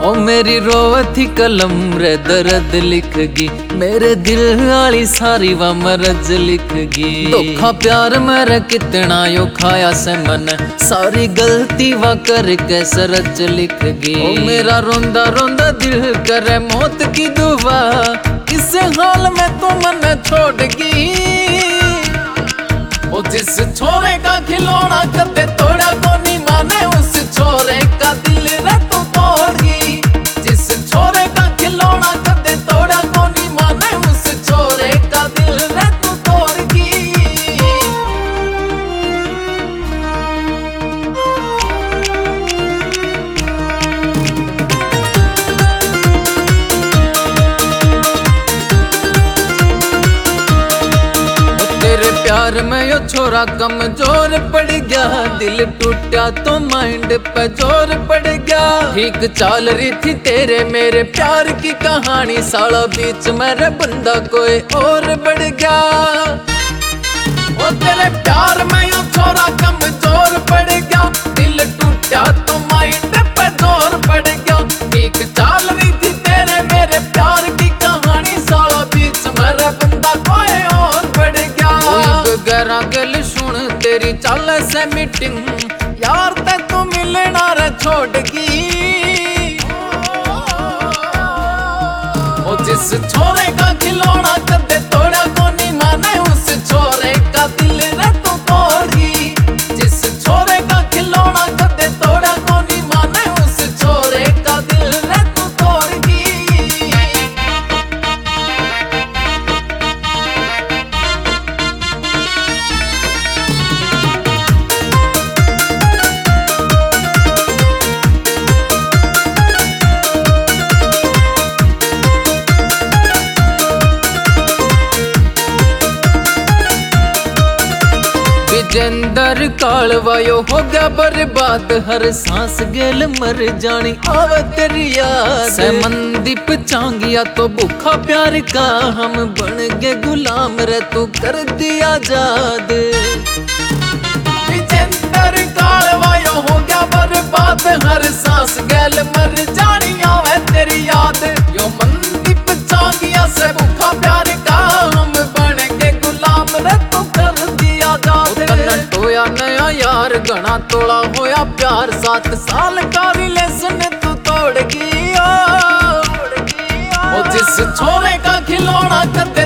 ओ मेरी रोवती कलम रे दर्द लिखगी, मेरे दिल वाली सारी वा मरज लिखगी। धोखा प्यार मेरा कितना यो खाया से मन, सारी गलती वा करके सरच लिखगी। ओ मेरा रोंदा रोंदा दिल करे मौत की दुआ, इस हाल में तो मन छोड़गी। ओ जिस छोरे का खिलौना कदे तोड़ा को नहीं माने, उस छोरे का दिल रे तो तोड़गी। जिस छोरे का खिलौना कदे तोड़ा को नहीं माने, उस छोरे का दिल रे तो तोड़गी। तेरे प्यार में यो छोरा कमजोर पड़ गया, दिल टूटा तो माइंड पे जोर पड़ गया। ठीक चाल रही थी तेरे मेरे प्यार की कहानी, साला बीच मेरे बंदा कोई और बढ़ गया। ओ तेरे प्यार में यो छोरा कमजोर पड़ गया, दिल टूटा तो माइंड पे जोर पड़ गया। ठीक चाल रही थी तेरे मेरे प्यार की कहानी, साला बीच मेरे बंदा कोई और बढ़ गया। गरा गल सुन तेरी चाल से मीटिंग, यार ते तू मिलना रे छोड़गी। ओ जिस छोरे का खिलौना कदे तोड़ा को नहीं माने, उस छोरे का दिल रे तू तोड़गी। जिस छोरे का खिलौना कदे तोड़ा को नहीं माने, उस छोरे का दिल रे तू तोड़गी। विजेंदर कालवायो हो गया बर्बाद, हर सांस गेल मर जानी आवे तेरी याद। सैमनदीप चांगिया तो भूखा प्यार का, हम बन गए गुलाम रे तू कर दिया आजाद। विजेंदर कालवायो हो गया बर्बाद, हर सांस गेल मर जानी आवे तेरी याद। यो मनदीप चांगिया से भूखा प्यार का, हम बन गए गुलाम रे तू कर दिया आजाद। टोया नया यार घना तोड़ा होया प्यार, 7 साल का रिलेशन तू तोड़गी। ओ जिस छोरे का खिलौना कदे